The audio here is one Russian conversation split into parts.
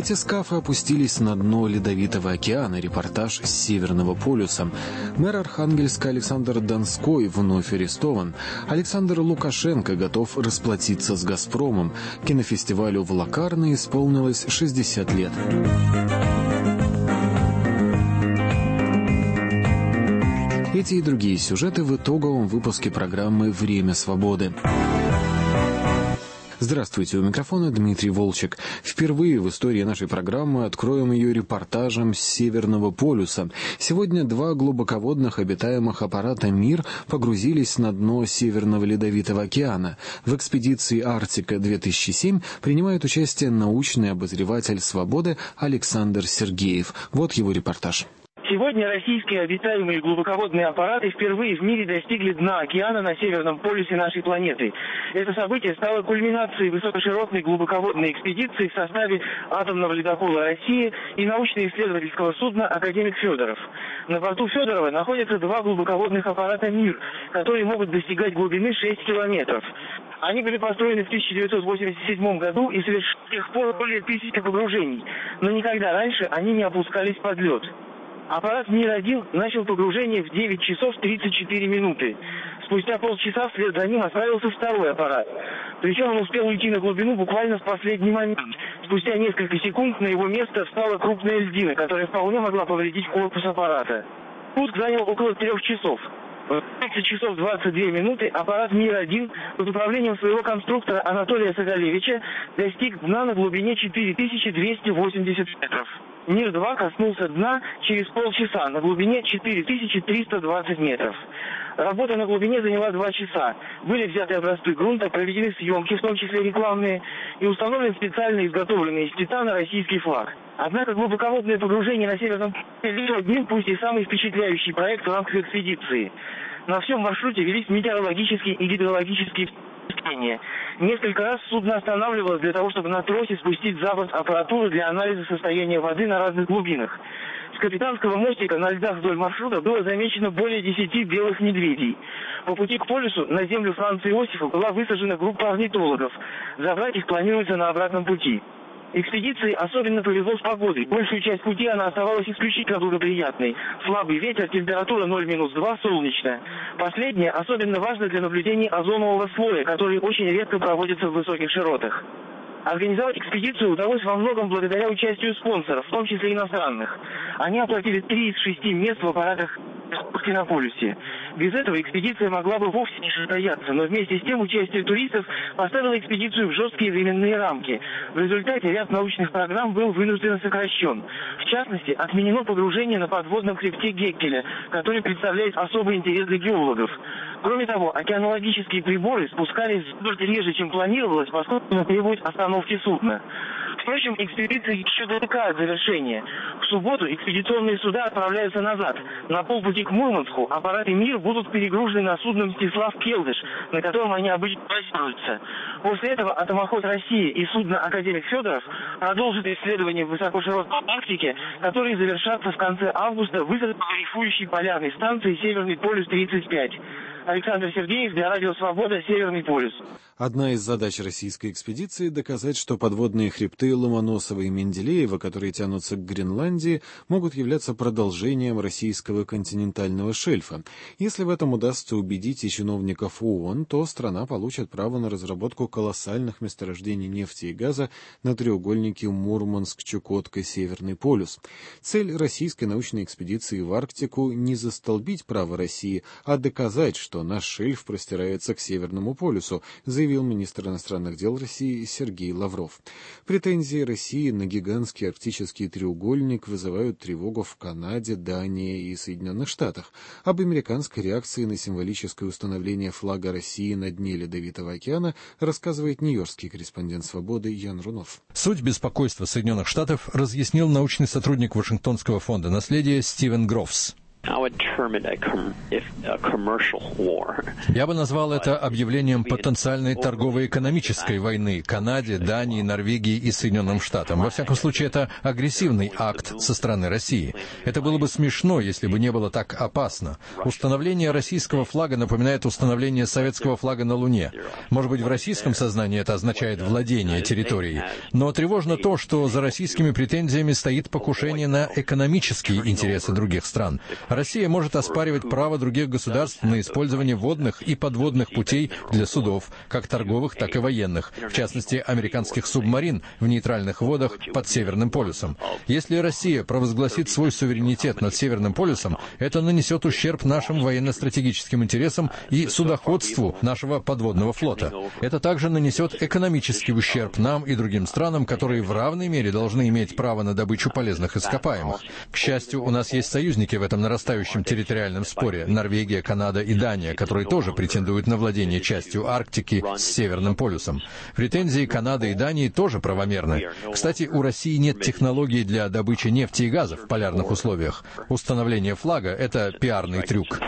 Батискафы опустились на дно Ледовитого океана. Репортаж с Северного полюса. Мэр Архангельска Александр Донской вновь арестован. Александр Лукашенко готов расплатиться с «Газпромом». Кинофестивалю в Локарно исполнилось 60 лет. Эти и другие сюжеты в итоговом выпуске программы «Время свободы». Здравствуйте, у микрофона Дмитрий Волчек. Впервые в истории нашей программы откроем ее репортажем с Северного полюса. Сегодня два глубоководных обитаемых аппарата «Мир» погрузились на дно Северного Ледовитого океана. В экспедиции «Арктика-2007» принимает участие научный обозреватель «Свободы» Александр Сергеев. Вот его репортаж. Сегодня российские обитаемые глубоководные аппараты впервые в мире достигли дна океана на Северном полюсе нашей планеты. Это событие стало кульминацией высокоширотной глубоководной экспедиции в составе атомного ледокола «Россия» и научно-исследовательского судна «Академик Федоров». На борту Федорова находятся два глубоководных аппарата «Мир», которые могут достигать глубины 6 километров. Они были построены в 1987 году и совершили с тех пор более 1000 погружений, но никогда раньше они не опускались под лед. Аппарат «Мир-1» начал погружение в 9 часов 34 минуты. Спустя полчаса вслед за ним отправился второй аппарат. Причем он успел уйти на глубину буквально в последний момент. Спустя несколько секунд на его место встала крупная льдина, которая вполне могла повредить корпус аппарата. Пуск занял около 3 часов. В 15 часов 22 минуты аппарат «Мир-1» под управлением своего конструктора Анатолия Соколевича достиг дна на глубине 4280 метров. «Мир-2» коснулся дна через полчаса на глубине 4320 метров. Работа на глубине заняла 2 часа. Были взяты образцы грунта, проведены съемки, в том числе рекламные, и установлен специально изготовленный из титана российский флаг. Однако глубоководное погружение на Северном полюсе лишь один, пусть и самый впечатляющий проект в рамках экспедиции. На всем маршруте велись метеорологические и гидрологические изучения. Несколько раз судно останавливалось для того, чтобы на тросе спустить за борт аппаратуру для анализа состояния воды на разных глубинах. С капитанского мостика на льдах вдоль маршрута было замечено более 10 белых медведей. По пути к полюсу на землю Франца Иосифа была высажена группа орнитологов. Забрать их планируется на обратном пути. Экспедиции особенно повезло с погодой. Большую часть пути она оставалась исключительно благоприятной. Слабый ветер, температура 0-2, солнечно. Последнее особенно важно для наблюдения озонового слоя, который очень редко проводится в высоких широтах. Организовать экспедицию удалось во многом благодаря участию спонсоров, в том числе иностранных. Они оплатили 3 из 6 мест в аппаратах на полюсе. Без этого экспедиция могла бы вовсе не состояться, но вместе с тем участие туристов поставило экспедицию в жесткие временные рамки. В результате ряд научных программ был вынужденно сокращен. В частности, отменено погружение на подводном хребте Геккеля, который представляет особый интерес для геологов. Кроме того, океанологические приборы спускались реже, чем планировалось, поскольку требуют остановки судна. Впрочем, экспедиция еще далека от завершения. В субботу экспедиционные суда отправляются назад. На полпути к Мурманску аппараты «Мир» будут перегружены на судно «Мстислав-Келдыш», на котором они обычно базируются. После этого атомоход «Россия» и судно «Академик Федоров» продолжат исследования в высокоширотной Арктике, которые завершатся в конце августа высадкой дрейфующей полярной станции «Северный полюс-35». Александр Сергеев для радио «Свобода», Северный полюс. Одна из задач российской экспедиции — доказать, что подводные хребты Ломоносова и Менделеева, которые тянутся к Гренландии, могут являться продолжением российского континентального шельфа. Если в этом удастся убедить и чиновников ООН, то страна получит право на разработку колоссальных месторождений нефти и газа на треугольнике Мурманск-Чукотка-Северный полюс. Цель российской научной экспедиции в Арктику — не застолбить право России, а доказать, что наш шельф простирается к Северному полюсу, заявил министр иностранных дел России Сергей Лавров. Претензии России на гигантский арктический треугольник вызывают тревогу в Канаде, Дании и Соединенных Штатах. Об американской реакции на символическое установление флага России на дне Ледовитого океана рассказывает нью-йоркский корреспондент «Свободы» Ян Рунов. Суть беспокойства Соединенных Штатов разъяснил научный сотрудник Вашингтонского фонда наследия Стивен Грофс. Я бы назвал это объявлением потенциальной торгово-экономической войны Канаде, Дании, Норвегии и Соединенным Штатам. Во всяком случае, это агрессивный акт со стороны России. Это было бы смешно, если бы не было так опасно. Установление российского флага напоминает установление советского флага на Луне. Может быть, в российском сознании это означает владение территорией. Но тревожно то, что за российскими претензиями стоит покушение на экономические интересы других стран. Россия может оспаривать право других государств на использование водных и подводных путей для судов, как торговых, так и военных, в частности, американских субмарин в нейтральных водах под Северным полюсом. Если Россия провозгласит свой суверенитет над Северным полюсом, это нанесет ущерб нашим военно-стратегическим интересам и судоходству нашего подводного флота. Это также нанесет экономический ущерб нам и другим странам, которые в равной мере должны иметь право на добычу полезных ископаемых. К счастью, у нас есть союзники в этом нарастающем территориальном споре — Норвегия, Канада и Дания, которые тоже претендуют на владение частью Арктики с Северным полюсом. Претензии Канады и Дании тоже правомерны. Кстати, у России нет технологий для добычи нефти и газа в полярных условиях. Установление флага — это пиарный трюк.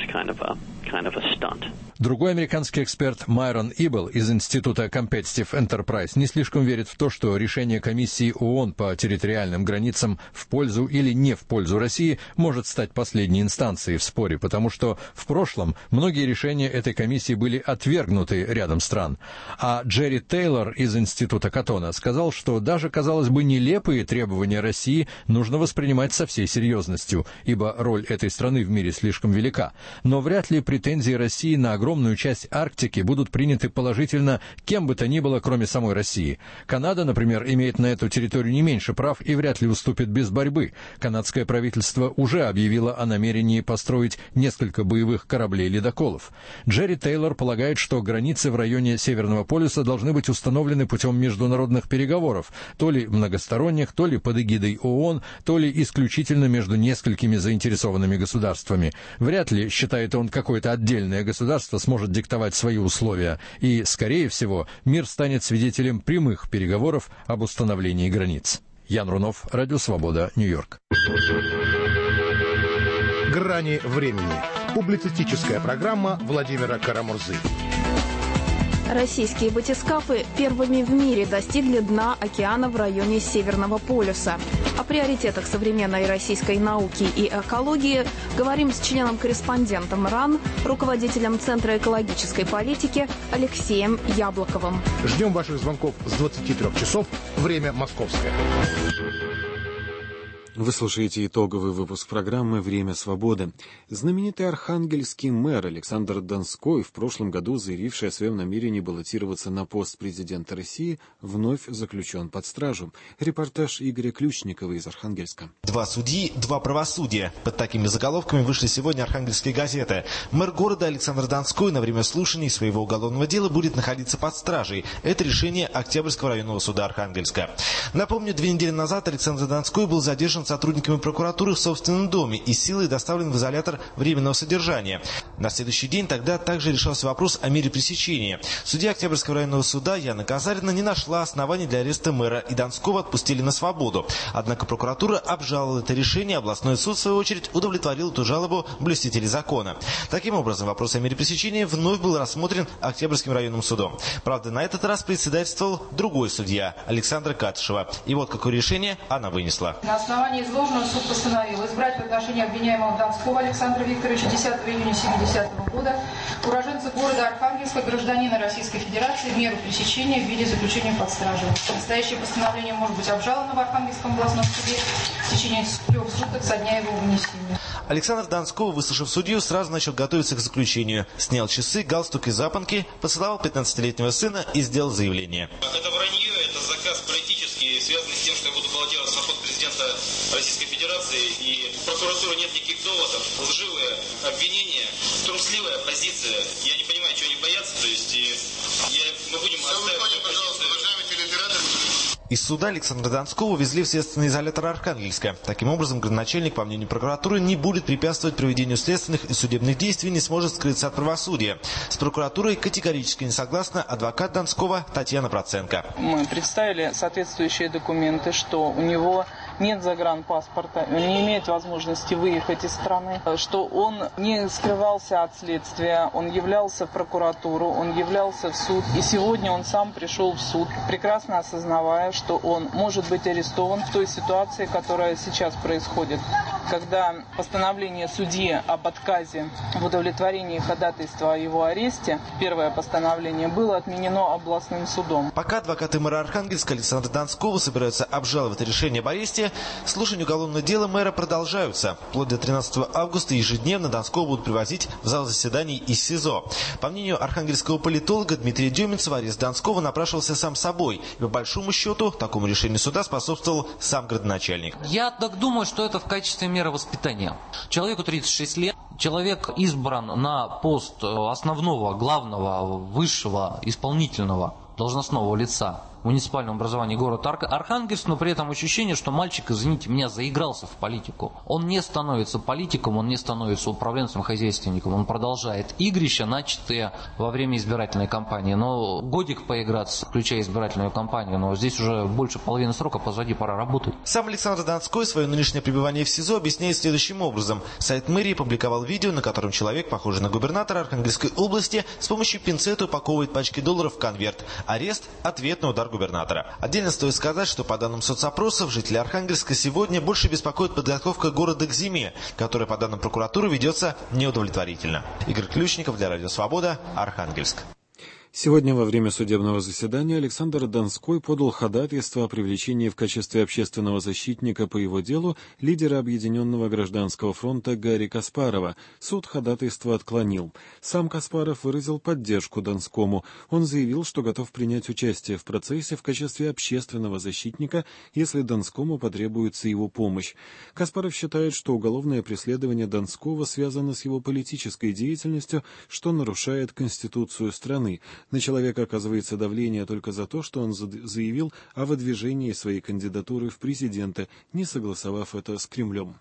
Другой американский эксперт Майрон Ибл из Института Competitive Enterprise не слишком верит в то, что решение комиссии ООН по территориальным границам в пользу или не в пользу России может стать последней инстанцией в споре, потому что в прошлом многие решения этой комиссии были отвергнуты рядом стран. А Джерри Тейлор из Института Каттона сказал, что даже, казалось бы, нелепые требования России нужно воспринимать со всей серьезностью, ибо роль этой страны в мире слишком велика. Но вряд ли претензии России на огромную часть Арктики будут приняты положительно кем бы то ни было, кроме самой России. Канада, например, имеет на эту территорию не меньше прав и вряд ли уступит без борьбы. Канадское правительство уже объявило о намерении построить несколько боевых кораблей-ледоколов. Джерри Тейлор полагает, что границы в районе Северного полюса должны быть установлены путем международных переговоров, то ли многосторонних, то ли под эгидой ООН, то ли исключительно между несколькими заинтересованными государствами. Вряд ли, считает он, какое-то отдельное государство сможет диктовать свои условия, и, скорее всего, мир станет свидетелем прямых переговоров об установлении границ. Ян Рунов, Радио Свобода, Нью-Йорк. «Грани времени». Публицистическая программа Владимира Карамурзы. Российские батискафы первыми в мире достигли дна океана в районе Северного полюса. О приоритетах современной российской науки и экологии говорим с членом-корреспондентом РАН, руководителем Центра экологической политики Алексеем Яблоковым. Ждем ваших звонков с 23 часов. Время московское. Вы слушаете итоговый выпуск программы «Время свободы». Знаменитый архангельский мэр Александр Донской, в прошлом году заявивший о своем намерении баллотироваться на пост президента России, вновь заключен под стражу. Репортаж Игоря Ключникова из Архангельска. «Два судьи, два правосудия». Под такими заголовками вышли сегодня архангельские газеты. Мэр города Александр Донской на время слушаний своего уголовного дела будет находиться под стражей. Это решение Октябрьского районного суда Архангельска. Напомню, 2 недели назад Александр Донской был задержан сотрудниками прокуратуры в собственном доме и силой доставлен в изолятор временного содержания. На следующий день тогда также решался вопрос о мере пресечения. Судья Октябрьского районного суда Яна Казарина не нашла оснований для ареста мэра, и Донского отпустили на свободу. Однако прокуратура обжаловала это решение, областной суд, в свою очередь, удовлетворил эту жалобу блюстителей закона. Таким образом, вопрос о мере пресечения вновь был рассмотрен Октябрьским районным судом. Правда, на этот раз председательствовал другой судья, Александра Катышева. И вот какое решение она вынесла. На основании изложенного суд постановил избрать в отношении обвиняемого Донского Александра Викторовича 10 июня 1970 года, уроженца города Архангельска, гражданина Российской Федерации, меру пресечения в виде заключения под стражу. Настоящее постановление может быть обжаловано в Архангельском областном суде в течение 3 суток со дня его вынесения. Александр Донского, выслушав судью, сразу начал готовиться к заключению. Снял часы, галстук и запонки, поцеловал 15-летнего сына и сделал заявление. Это вранье, это заказ политический, связанный с тем, что я буду баллотироваться на пост президента Российской Федерации, и у прокуратуры нет никаких доводов. Лживые обвинения, трусливая позиция. Я не понимаю, чего они боятся, то есть мы будем отстаивать позицию. Из суда Александра Донского везли в следственный изолятор Архангельска. Таким образом, градоначальник, по мнению прокуратуры, не будет препятствовать проведению следственных и судебных действий, не сможет скрыться от правосудия. С прокуратурой категорически не согласна адвокат Донского Татьяна Проценко. Мы представили соответствующие документы, что у него нет загранпаспорта, он не имеет возможности выехать из страны, что он не скрывался от следствия, он являлся в прокуратуру, он являлся в суд. И сегодня он сам пришел в суд, прекрасно осознавая, что он может быть арестован в той ситуации, которая сейчас происходит, когда постановление судьи об отказе в удовлетворении ходатайства о его аресте, первое постановление, было отменено областным судом. Пока адвокаты мэра Архангельска Александра Донского собираются обжаловать решение об аресте, слушания уголовного дела мэра продолжаются. Вплоть до 13 августа ежедневно Донского будут привозить в зал заседаний из СИЗО. По мнению архангельского политолога Дмитрия Деминцева, арест Донского напрашивался сам собой. И по большому счету такому решению суда способствовал сам градоначальник. Я так думаю, что это в качестве меры воспитания. Человеку 36 лет. Человек избран на пост основного, главного, высшего, исполнительного должностного лица в муниципальном образовании города Архангельск, но при этом ощущение, что мальчик, извините меня, заигрался в политику. Он не становится политиком, он не становится управленцем, хозяйственником, он продолжает игрища, начатые во время избирательной кампании. Но годик поиграться, включая избирательную кампанию, но здесь уже больше половины срока, позади, пора работать. Сам Александр Донской свое нынешнее пребывание в СИЗО объясняет следующим образом. Сайт мэрии опубликовал видео, на котором человек, похожий на губернатора Архангельской области, с помощью пинцета упаковывает пачки долларов в конверт. Арест – ответный удар губернатора. Отдельно стоит сказать, что по данным соцопросов, жители Архангельска сегодня больше беспокоит подготовка города к зиме, которая, по данным прокуратуры, ведется неудовлетворительно. Игорь Ключников для Радио Свобода, Архангельск. Сегодня во время судебного заседания Александр Донской подал ходатайство о привлечении в качестве общественного защитника по его делу лидера Объединенного гражданского фронта Гарри Каспарова. Суд ходатайство отклонил. Сам Каспаров выразил поддержку Донскому. Он заявил, что готов принять участие в процессе в качестве общественного защитника, если Донскому потребуется его помощь. Каспаров считает, что уголовное преследование Донского связано с его политической деятельностью, что нарушает Конституцию страны. На человека оказывается давление только за то, что он заявил о выдвижении своей кандидатуры в президенты, не согласовав это с Кремлем.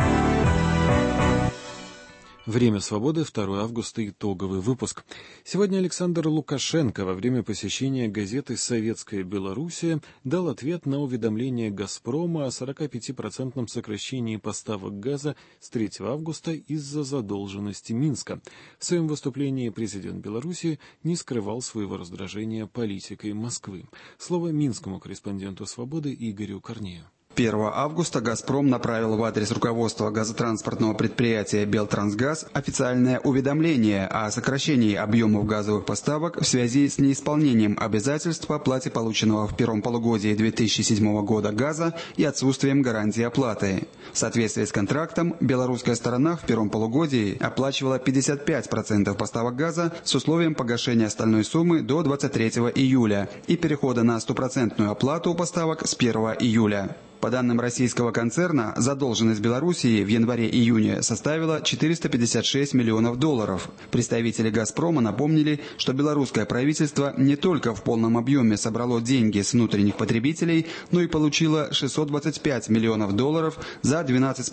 Время свободы, 2 августа, итоговый выпуск. Сегодня Александр Лукашенко во время посещения газеты «Советская Белоруссия» дал ответ на уведомление «Газпрома» о 45% сокращении поставок газа с 3 августа из-за задолженности Минска. В своем выступлении президент Беларуси не скрывал своего раздражения политикой Москвы. Слово минскому корреспонденту «Свободы» Игорю Корнею. 1 августа «Газпром» направил в адрес руководства газотранспортного предприятия «Белтрансгаз» официальное уведомление о сокращении объемов газовых поставок в связи с неисполнением обязательств по оплате полученного в первом полугодии 2007 года газа и отсутствием гарантии оплаты. В соответствии с контрактом, белорусская сторона в первом полугодии оплачивала 55% поставок газа с условием погашения остальной суммы до 23 июля и перехода на 100% оплату поставок с 1 июля. По данным российского концерна, задолженность Белоруссии в январе-июне составила 456 миллионов долларов. Представители «Газпрома» напомнили, что белорусское правительство не только в полном объеме собрало деньги с внутренних потребителей, но и получило 625 миллионов долларов за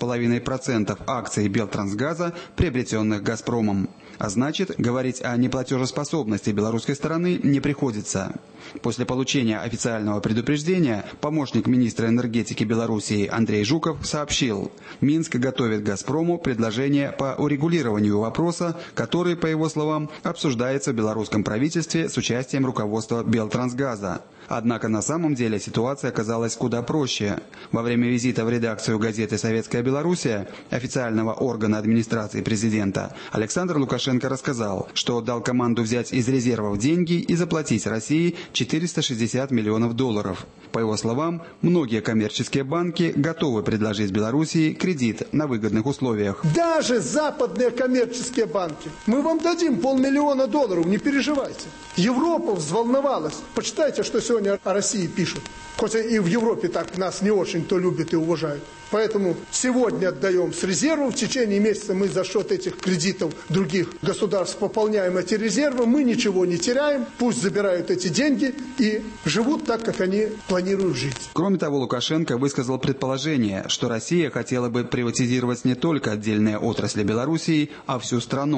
12,5% акций Белтрансгаза, приобретенных «Газпромом». А значит, говорить о неплатежеспособности белорусской стороны не приходится. После получения официального предупреждения помощник министра энергетики Белоруссии Андрей Жуков сообщил, Минск готовит «Газпрому» предложение по урегулированию вопроса, который, по его словам, обсуждается в белорусском правительстве с участием руководства Белтрансгаза. Однако на самом деле ситуация оказалась куда проще. Во время визита в редакцию газеты «Советская Белоруссия», официального органа администрации президента, Александр Лукашенко рассказал, что дал команду взять из резервов деньги и заплатить России 460 миллионов долларов. По его словам, многие коммерческие банки готовы предложить Белоруссии кредит на выгодных условиях. Даже западные коммерческие банки. Мы вам дадим $500 000 долларов, не переживайте. Европа взволновалась. Почитайте, что сегодня о России пишут. Хоть и в Европе так нас не очень-то любят и уважают. Поэтому сегодня отдаем с резервов. В течение месяца мы за счет этих кредитов других государств пополняем эти резервы. Мы ничего не теряем. Пусть забирают эти деньги и живут так, как они планируют жить. Кроме того, Лукашенко высказал предположение, что Россия хотела бы приватизировать не только отдельные отрасли Белоруссии, а всю страну.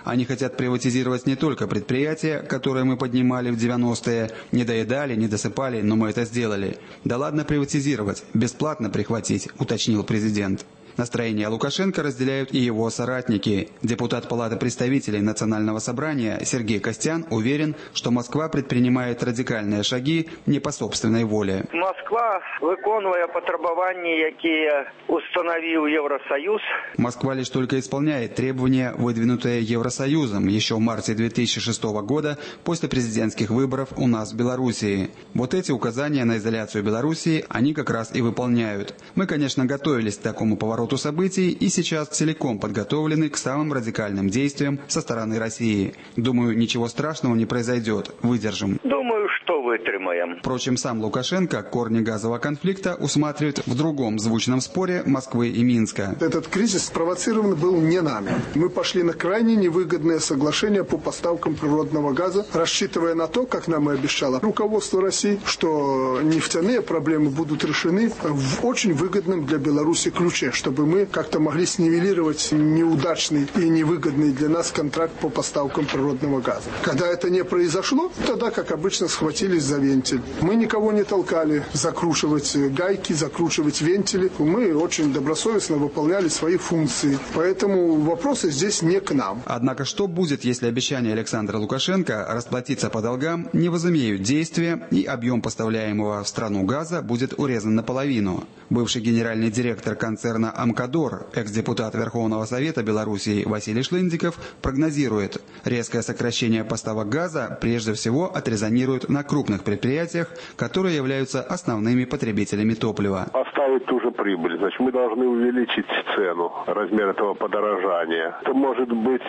Они хотят приватизировать не только предприятия, которые мы поднимали в 90-е, не доедали, не досыпали, но мы это сделали. Да ладно приватизировать, бесплатно прихватить, уточнил президент. Настроение Лукашенко разделяют и его соратники. Депутат Палаты представителей Национального собрания Сергей Костян уверен, что Москва предпринимает радикальные шаги не по собственной воле. Москва виконує потребування, які установил Евросоюз. Москва лишь только исполняет требования, выдвинутые Евросоюзом еще в марте 2006 года после президентских выборов у нас в Белоруссии. Вот эти указания на изоляцию Белоруссии они как раз и выполняют. Мы, конечно, готовились к такому повороту событий и сейчас целиком подготовлены к самым радикальным действиям со стороны России. Думаю, ничего страшного не произойдет. Выдержим. Думаю, что вытримаем. Впрочем, сам Лукашенко корни газового конфликта усматривает в другом звучном споре Москвы и Минска. Этот кризис спровоцирован был не нами. Мы пошли на крайне невыгодное соглашение по поставкам природного газа, рассчитывая на то, как нам и обещало руководство России, что нефтяные проблемы будут решены в очень выгодном для Беларуси ключе, чтобы мы как-то могли снивелировать неудачный и невыгодный для нас контракт по поставкам природного газа. Когда это не произошло, тогда, как обычно, схватились за вентиль. Мы никого не толкали закручивать гайки, закручивать вентили. Мы очень добросовестно выполняли свои функции. Поэтому вопросы здесь не к нам. Однако что будет, если обещания Александра Лукашенко расплатиться по долгам не возымеют действия и объем поставляемого в страну газа будет урезан наполовину? Бывший генеральный директор концерна «Амкадор», экс-депутат Верховного Совета Белоруссии Василий Шлындиков прогнозирует, резкое сокращение поставок газа прежде всего отрезонирует на крупных предприятиях, которые являются основными потребителями топлива. Оставить ту же прибыль, значит, мы должны увеличить цену, размер этого подорожания. Это может быть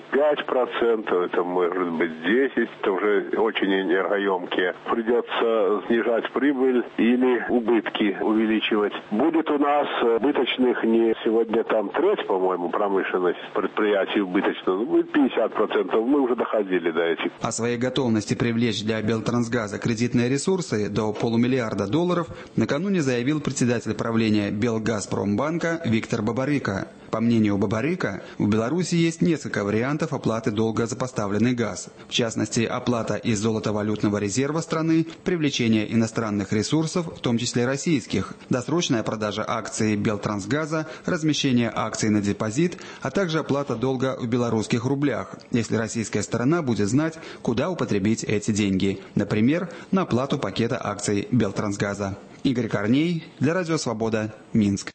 5%, это может быть 10%, это уже очень энергоемкие. Придется снижать прибыль или убытки увеличивать. Будет у нас убыточных не сегодня там треть, по-моему, промышленность предприятий убыточных, будет 50%, мы уже доходили до этих. О своей готовности привлечь для Белтрансгаза кредитные ресурсы до $500 миллиарда накануне заявил председатель правления Белгазпромбанка Виктор Бабарыка. По мнению Бабарыка, в Беларуси есть несколько вариантов оплаты долга за поставленный газ. В частности, оплата из золотовалютного резерва страны, привлечение иностранных ресурсов, в том числе российских, досрочная продажа акций Белтрансгаза, размещение акций на депозит, а также оплата долга в белорусских рублях, если российская сторона будет знать, куда употребить эти деньги. Например, на оплату пакета акций Белтрансгаза. Игорь Корней, для Радио Свобода, Минск.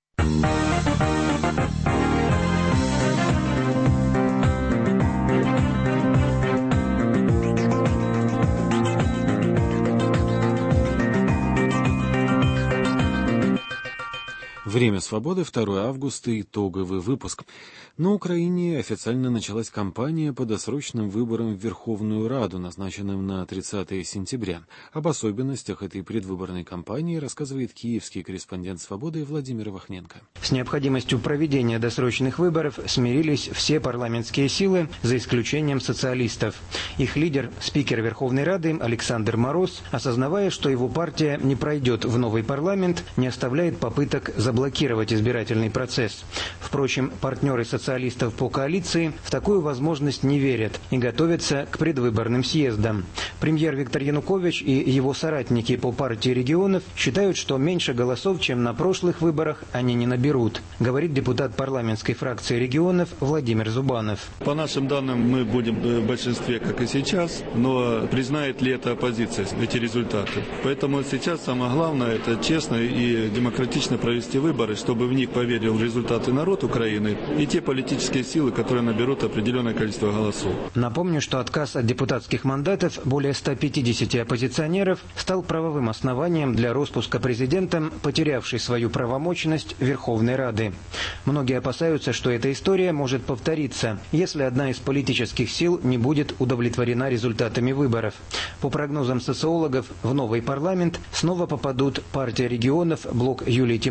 Время свободы, 2 августа, итоговый выпуск. На Украине официально началась кампания по досрочным выборам в Верховную Раду, назначенным на 30 сентября. Об особенностях этой предвыборной кампании рассказывает киевский корреспондент «Свободы» Владимир Вахненко. С необходимостью проведения досрочных выборов смирились все парламентские силы, за исключением социалистов. Их лидер, спикер Верховной Рады Александр Мороз, осознавая, что его партия не пройдет в новый парламент, не оставляет попыток заблокировать избирательный процесс. Впрочем, партнеры социалистов по коалиции в такую возможность не верят и готовятся к предвыборным съездам. Премьер Виктор Янукович и его соратники по партии регионов считают, что меньше голосов, чем на прошлых выборах, они не наберут, говорит депутат парламентской фракции регионов Владимир Зубанов. По нашим данным, мы будем в большинстве, как и сейчас, но признает ли это оппозиция, эти результаты? Поэтому сейчас самое главное – это честно и демократично провести выборы, чтобы в них поверил в результаты народ Украины и те политические силы, которые наберут определенное количество голосов. Напомню, что отказ от депутатских мандатов более 150 оппозиционеров стал правовым основанием для распуска президентом, потерявшей свою правомочность Верховной Рады. Многие опасаются, что эта история может повториться, если одна из политических сил не будет удовлетворена результатами выборов. По прогнозам социологов, в новый парламент снова попадут партия регионов, блок Юлии Тимошенко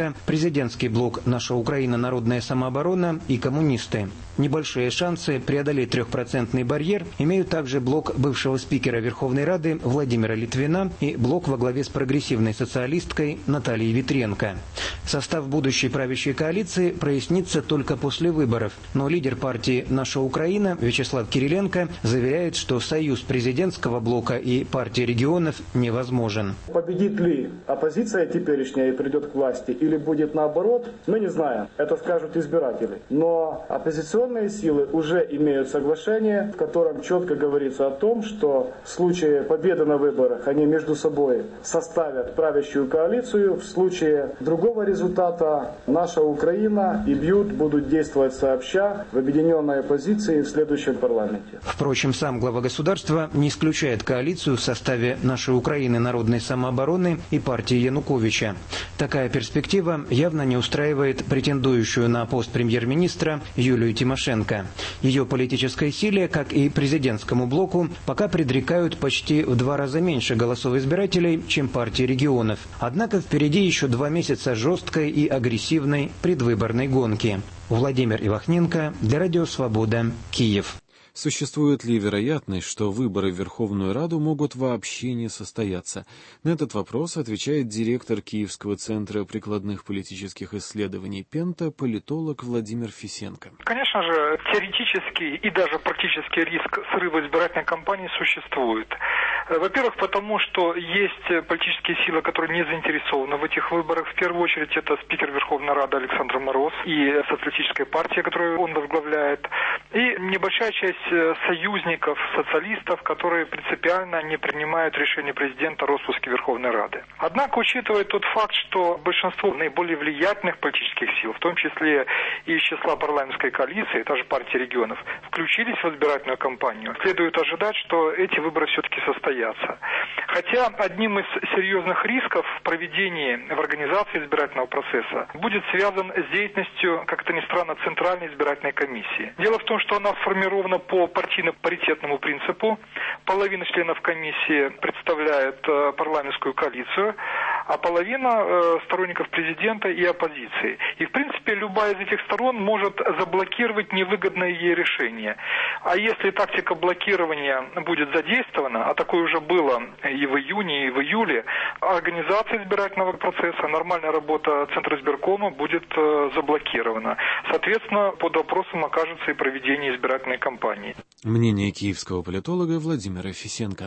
Витренко, президентский блок «Наша Украина. Народная самооборона» и коммунисты. Небольшие шансы преодолеть 3% барьер имеют также блок бывшего спикера Верховной Рады Владимира Литвина и блок во главе с прогрессивной социалисткой Натальей Витренко. Состав будущей правящей коалиции прояснится только после выборов, но лидер партии «Наша Украина» Вячеслав Кириленко заверяет, что союз президентского блока и партии регионов невозможен. Победит ли оппозиция теперешняя и придет к власти, или будет наоборот, мы не знаем. Это скажут избиратели. Но оппозиционные силы уже имеют соглашение, в котором четко говорится о том, что в случае победы на выборах они между собой составят правящую коалицию. В случае другого результата «Наша Украина» и БЮТ будут действовать сообща в объединенной оппозиции в следующем парламенте. Впрочем, сам глава государства не исключает коалицию в составе «Нашей Украины. Народной самообороны» и партии Януковича. Такая перспектива явно не устраивает претендующую на пост премьер-министра Юлию Тимошенко. Ее политической силе, как и президентскому блоку, пока предрекают почти в 2 раза меньше голосов избирателей, чем партии регионов. Однако впереди еще 2 месяца жесткой и агрессивной предвыборной гонки. Владимир Ивахненко для Радио Свобода, Киев. Существует ли вероятность, что выборы в Верховную Раду могут вообще не состояться? На этот вопрос отвечает директор Киевского центра прикладных политических исследований «Пента», политолог Владимир Фисенко. Конечно же, теоретический и даже практический риск срыва избирательной кампании существует. Во-первых, потому что есть политические силы, которые не заинтересованы в этих выборах. В первую очередь это спикер Верховной Рады Александр Мороз и социалистическая партия, которую он возглавляет, и небольшая часть союзников, социалистов, которые принципиально не принимают решение президента о распуске Верховной Рады. Однако, учитывая тот факт, что большинство наиболее влиятельных политических сил, в том числе и из числа парламентской коалиции, та же партия регионов, включились в избирательную кампанию, следует ожидать, что эти выборы все-таки состоятся. Хотя одним из серьезных рисков в проведении, в организации избирательного процесса будет связан с деятельностью, как это ни странно, Центральной избирательной комиссии. Дело в том, что она сформирована по партийно-паритетному принципу. Половина членов комиссии представляет парламентскую коалицию, а половина сторонников президента и оппозиции. И, в принципе, любая из этих сторон может заблокировать невыгодное ей решение. А если тактика блокирования будет задействована, а такое уже было и в июне, и в июле, организация избирательного процесса, нормальная работа Центра избиркома будет заблокирована. Соответственно, под вопросом окажется и проведение избирательной кампании. Мнение киевского политолога Владимира Фисенко.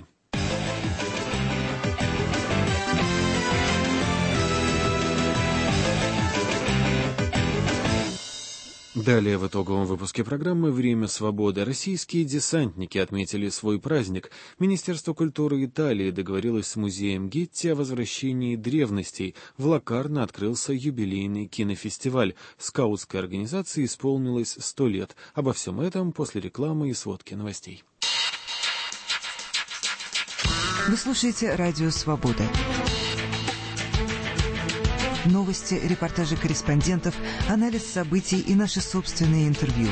Далее в итоговом выпуске программы «Время свободы» российские десантники отметили свой праздник. Министерство культуры Италии договорилось с музеем Гетти о возвращении древностей. В Локарно открылся юбилейный кинофестиваль. Скаутской организации исполнилось 100 лет. Обо всем этом после рекламы и сводки новостей. Вы слушаете «Радио Свобода». Новости, репортажи корреспондентов, анализ событий и наши собственные интервью.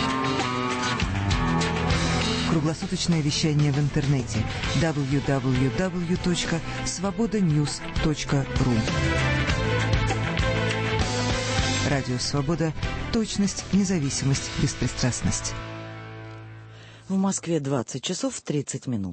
Круглосуточное вещание в интернете www.svobodanews.ru. Радио Свобода. Точность, независимость, беспристрастность. В Москве 20 часов 30 минут.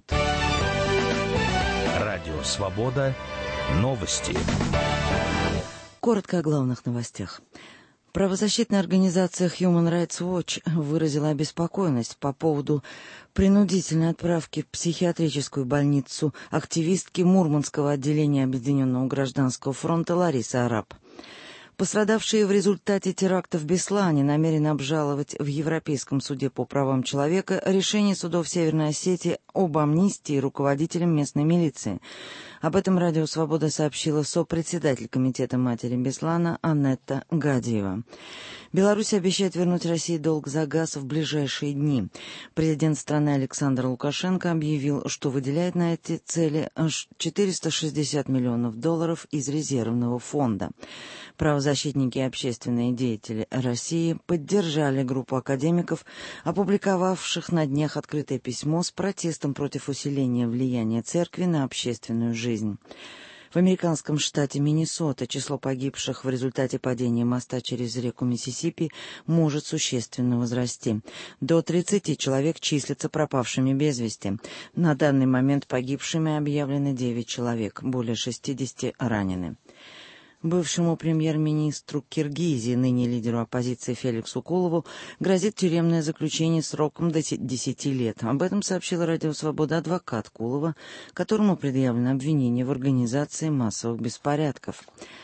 Радио Свобода. Новости. Коротко о главных новостях. Правозащитная организация Human Rights Watch выразила обеспокоенность по поводу принудительной отправки в психиатрическую больницу активистки Мурманского отделения Объединенного гражданского фронта Ларисы Арап. Пострадавшие в результате теракта в Беслане намерены обжаловать в Европейском суде по правам человека решение судов Северной Осетии об амнистии руководителям местной милиции. Об этом Радио Свобода сообщила сопредседатель комитета матери Беслана Анетта Гадиева. Беларусь обещает вернуть России долг за газ в ближайшие дни. Президент страны Александр Лукашенко объявил, что выделяет на эти цели аж $460 миллионов из резервного фонда. Правозащитники и общественные деятели России поддержали группу академиков, опубликовавших на днях открытое письмо с протестом против усиления влияния церкви на общественную жизнь. В американском штате Миннесота число погибших в результате падения моста через реку Миссисипи может существенно возрасти. До 30 человек числятся пропавшими без вести. На данный момент погибшими объявлены 9 человек, более 60 ранены. Бывшему премьер-министру Киргизии, ныне лидеру оппозиции Феликсу Кулову, грозит тюремное заключение сроком до 10 лет. Об этом сообщила Радио Свобода адвокат Кулова, которому предъявлено обвинение в организации массовых беспорядков.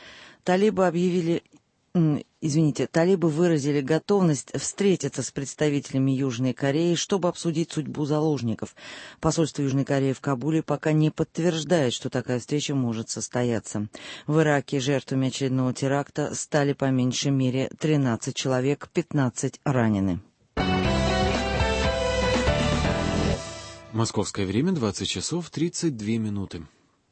Талибы выразили готовность встретиться с представителями Южной Кореи, чтобы обсудить судьбу заложников. Посольство Южной Кореи в Кабуле пока не подтверждает, что такая встреча может состояться. В Ираке жертвами очередного теракта стали по меньшей мере 13 человек, 15 ранены. Московское время 20 часов 32 минуты.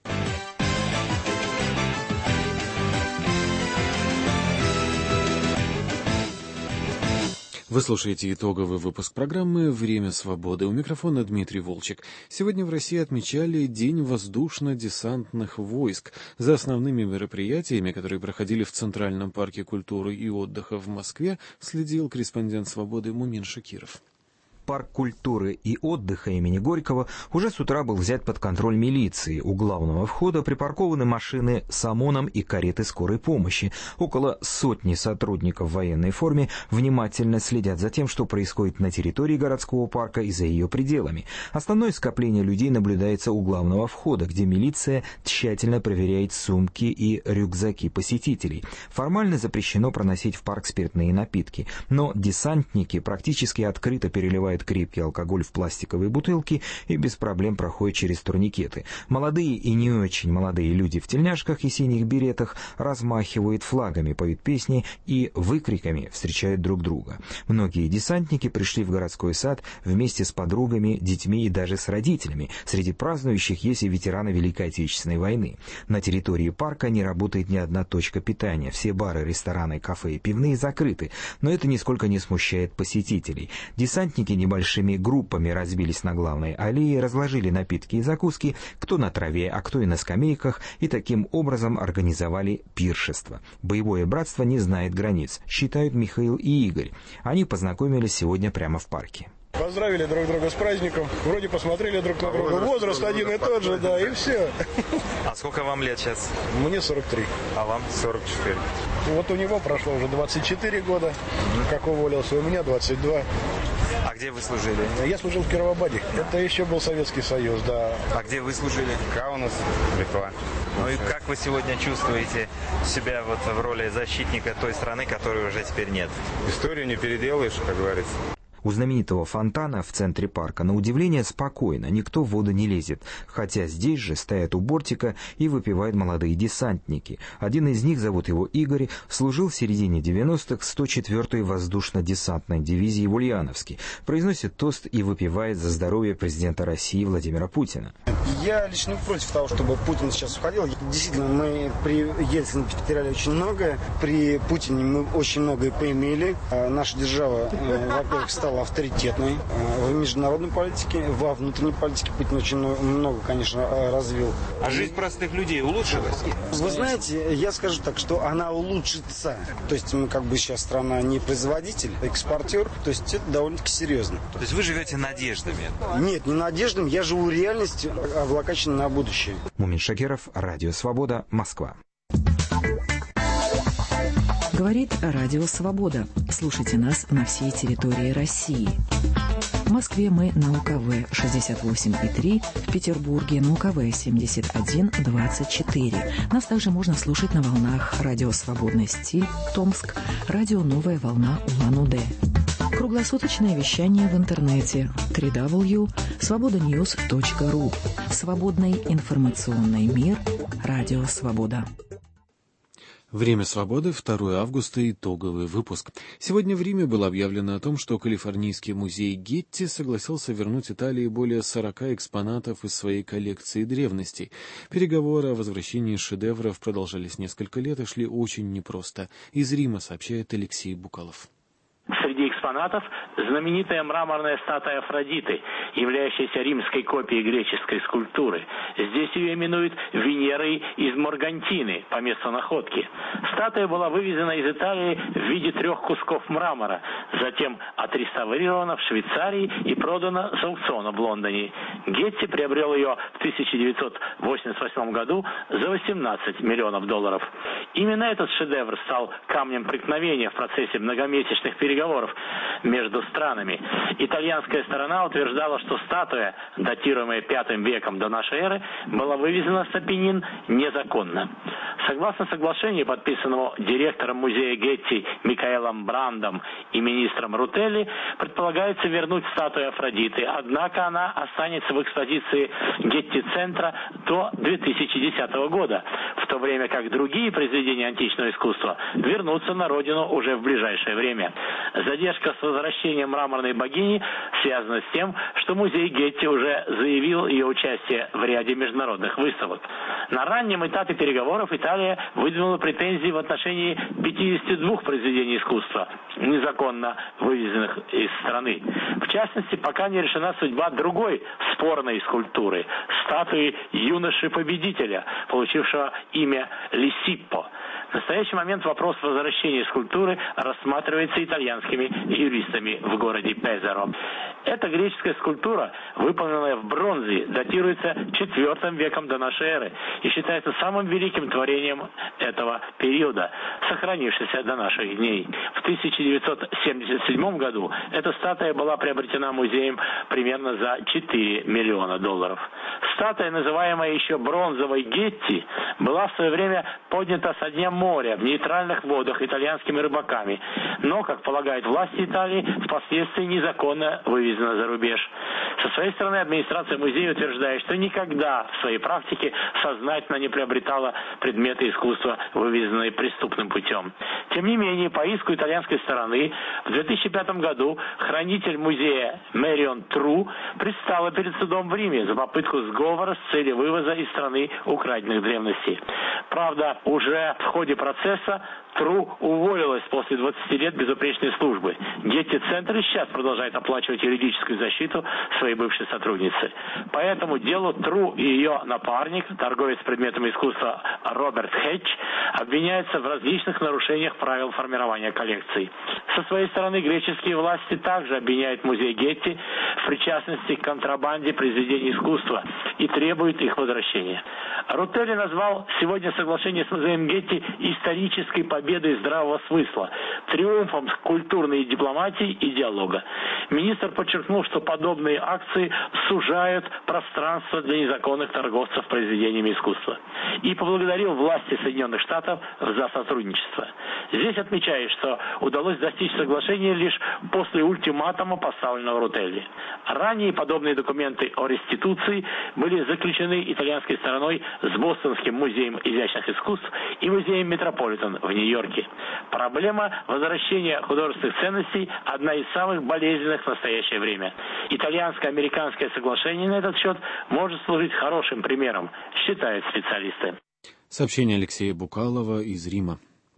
Вы слушаете итоговый выпуск программы «Время свободы». У микрофона Дмитрий Волчек. Сегодня в России отмечали День воздушно-десантных войск. За основными мероприятиями, которые проходили в Центральном парке культуры и отдыха в Москве, следил корреспондент «Свободы» Мумин Шакиров. Парк культуры и отдыха имени Горького уже с утра был взят под контроль милиции. У главного входа припаркованы машины с ОМОНом и кареты скорой помощи. Около сотни сотрудников в военной форме внимательно следят за тем, что происходит на территории городского парка и за ее пределами. Основное скопление людей наблюдается у главного входа, где милиция тщательно проверяет сумки и рюкзаки посетителей. Формально запрещено проносить в парк спиртные напитки, но десантники практически открыто переливают крепкий алкоголь в пластиковые бутылки и без проблем проходят через турникеты. Молодые и не очень молодые люди в тельняшках и синих беретах размахивают флагами, поют песни и выкриками встречают друг друга. Многие десантники пришли в городской сад вместе с подругами, детьми и даже с родителями. Среди празднующих есть и ветераны Великой Отечественной войны. На территории парка не работает ни одна точка питания. Все бары, рестораны, кафе и пивные закрыты, но это нисколько не смущает посетителей. Десантники небольшими группами разбились на главной аллее, разложили напитки и закуски, кто на траве, а кто и на скамейках, и таким образом организовали пиршество. Боевое братство не знает границ, считают Михаил и Игорь. Они познакомились сегодня прямо в парке. Поздравили друг друга с праздником, вроде посмотрели друг на друга, возраст один и тот же, да, и все. А сколько вам лет сейчас? Мне 43. А вам? 44. Вот у него прошло уже 24 года, как уволился, у меня 22. А где вы служили? Я служил в Кировабаде. Это еще был Советский Союз, да. А где вы служили? Каунас, Литва. Ну и как вы сегодня чувствуете себя вот в роли защитника той страны, которой уже теперь нет? Историю не переделаешь, как говорится. У знаменитого фонтана в центре парка, на удивление, спокойно, никто в воду не лезет, хотя здесь же стоят у бортика и выпивают молодые десантники. Один из них, зовут его Игорь, служил в середине 90-х в 104-й воздушно-десантной дивизии в Ульяновске, произносит тост и выпивает за здоровье президента России Владимира Путина. Я лично против того, чтобы Путин сейчас уходил. Действительно, мы при Ельцине потеряли очень многое, при Путине мы очень многое поимели. Наша держава, во-первых, стала авторитетной в международной политике, во внутренней политике Путин очень много, конечно, развил. А жизнь простых людей улучшилась? Вы знаете, я скажу так, что она улучшится. То есть мы как бы сейчас страна не производитель, а экспортер. То есть это довольно-таки серьезно. То есть вы живете надеждами? Нет, не надеждами. Я живу реальностью, облокаченной на будущее. Мумин Шакиров, Радио Свобода, Москва. Говорит Радио Свобода. Слушайте нас на всей территории России. В Москве мы на УКВ 68,3, в Петербурге на УКВ 71,24. Нас также можно слушать на волнах Радио Свободный стиль, Томск, Радио Новая волна Улан-Удэ. Круглосуточное вещание в интернете www.svobodanews.ru. Свободный информационный мир. Радио Свобода. Время свободы, 2 августа, итоговый выпуск. Сегодня в Риме было объявлено о том, что Калифорнийский музей Гетти согласился вернуть Италии более 40 экспонатов из своей коллекции древностей. Переговоры о возвращении шедевров продолжались несколько лет и шли очень непросто. Из Рима сообщает Алексей Букалов. Среди экспонатов знаменитая мраморная статуя Афродиты, являющаяся римской копией греческой скульптуры. Здесь ее именуют Венерой из Моргантины по месту находки. Статуя была вывезена из Италии в виде 3 кусков мрамора, затем отреставрирована в Швейцарии и продана с аукциона в Лондоне. Гетти приобрел ее в 1988 году за $18 миллионов. Именно этот шедевр стал камнем преткновения в процессе многомесячных переговоров между странами. Итальянская сторона утверждала, что статуя, датируемая V веком до нашей эры, была вывезена с Апеннин незаконно. Согласно соглашению, подписанному директором музея Гетти Микаэлом Брандом и министром Рутелли, предполагается вернуть статую Афродиты, однако она останется в экспозиции Гетти-центра до 2010 года, в то время как другие произведения античного искусства вернутся на родину уже в ближайшее время. Задержка с возвращением мраморной богини связана с тем, что музей Гетти уже заявил ее участие в ряде международных выставок. На раннем этапе переговоров Италия выдвинула претензии в отношении 52 произведений искусства, незаконно вывезенных из страны. В частности, пока не решена судьба другой спорной скульптуры – статуи юноши-победителя, получившего имя Лисиппо. В настоящий момент вопрос возвращения скульптуры рассматривается итальянскими юристами в городе Пезаро. Эта греческая скульптура, выполненная в бронзе, датируется IV веком до нашей эры и считается самым великим творением этого периода, сохранившимся до наших дней. В 1977 году эта статуя была приобретена музеем примерно за $4 миллиона. Статуя, называемая еще бронзовой Гетти, была в свое время поднята со дня моря в нейтральных водах итальянскими рыбаками, но, как полагают власти Италии, впоследствии незаконно вывезена за рубеж. Со своей стороны, администрация музея утверждает, что никогда в своей практике сознательно не приобретала предметы искусства, вывезенные преступным путем. Тем не менее, по иску итальянской стороны, в 2005 году хранитель музея Мэрион Тру предстала перед судом в Риме за попытку сговора с целью вывоза из страны украденных древностей. Правда, уже в ходе процесса Тру уволилась после 20 лет безупречной службы. Гетти-центр и сейчас продолжает оплачивать юридическую защиту своей бывшей сотрудницы. По этому делу Тру и ее напарник, торговец предметами искусства Роберт Хэтч, обвиняются в различных нарушениях правил формирования коллекций. Со своей стороны, греческие власти также обвиняют музей Гетти в причастности к контрабанде произведений искусства и требуют их возвращения. Рутелли назвал сегодня соглашение с музеем Гетти исторической победой здравого смысла, триумфом культурной дипломатии и диалога. Министр подчеркнул, что подобные акции сужают пространство для незаконных торговцев произведениями искусства, и поблагодарил власти Соединенных Штатов за сотрудничество. Здесь отмечает, что удалось достичь соглашения лишь после ультиматума, поставленного Рутелли. Ранее подобные документы о реституции были заключены итальянской стороной с Бостонским музеем изящных искусств и музеем Метрополитен в Нью-Йорке. Проблема возвращения художественных ценностей – одна из самых болезненных в настоящее время. Итальянско-американское соглашение на этот счет может служить хорошим примером, считают специалисты. Сообщение Алексея Букалова из Рима.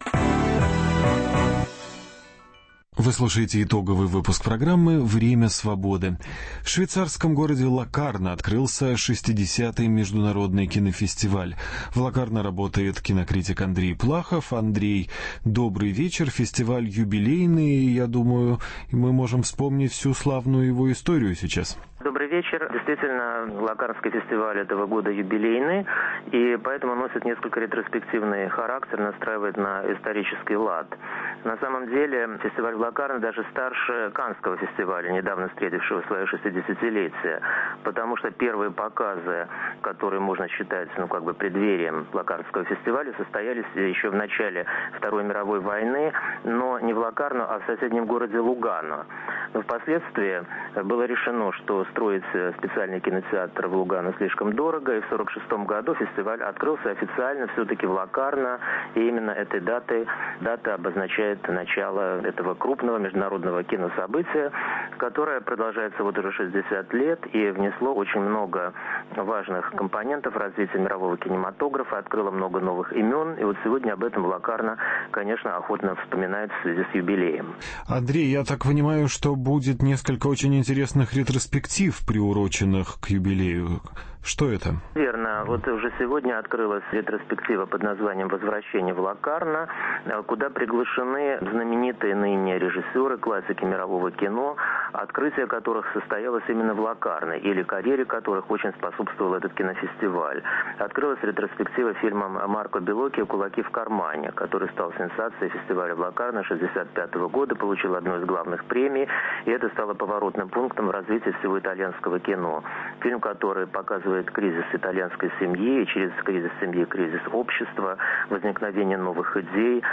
Вы слушаете итоговый выпуск программы «Время свободы». В швейцарском городе Локарно открылся 60-й международный кинофестиваль. В Локарно работает кинокритик Андрей Плахов. Андрей, добрый вечер. Фестиваль юбилейный, и я думаю, мы можем вспомнить всю славную его историю сейчас. Добрый вечер. Действительно, Локарнский фестиваль этого года юбилейный, и поэтому носит несколько ретроспективный характер, настраивает на исторический лад. На самом деле, фестиваль в Локарно даже старше Каннского фестиваля, недавно встретившего свое 60-летие, потому что первые показы, которые можно считать, преддверием Локарнского фестиваля, состоялись еще в начале Второй мировой войны, но не в Локарно, а в соседнем городе Лугано. Но впоследствии было решено, что строить специальный кинотеатр в Лугано слишком дорого, и в 1946 году фестиваль открылся официально все-таки в Локарно, и именно этой дата обозначает начало этого крупного международного кинособытия, которое продолжается вот уже 60 лет и внесло очень много важных компонентов развития мирового кинематографа, открыло много новых имен, и вот сегодня об этом Локарно, конечно, охотно вспоминает в связи с юбилеем. Андрей, я так понимаю, что будет несколько очень интересных ретроспектив ретроспектив, приуроченных к юбилею. Что это? Верно. Вот уже сегодня открылась ретроспектива под названием «Возвращение в Локарно», куда приглашены знаменитые ныне режиссеры, классики мирового кино, открытие которых состоялось именно в Локарно, или карьере которых очень способствовал этот кинофестиваль. Открылась ретроспектива фильмом Марко Беллоки «Кулаки в кармане», который стал сенсацией фестиваля в Локарно 1965 года, получил одну из главных премий, и это стало поворотным пунктом в развитии всего итальянского кино. Фильм, который показывает кризис итальянской семьи, и через кризис семьи кризис общества, возникновение новых идей,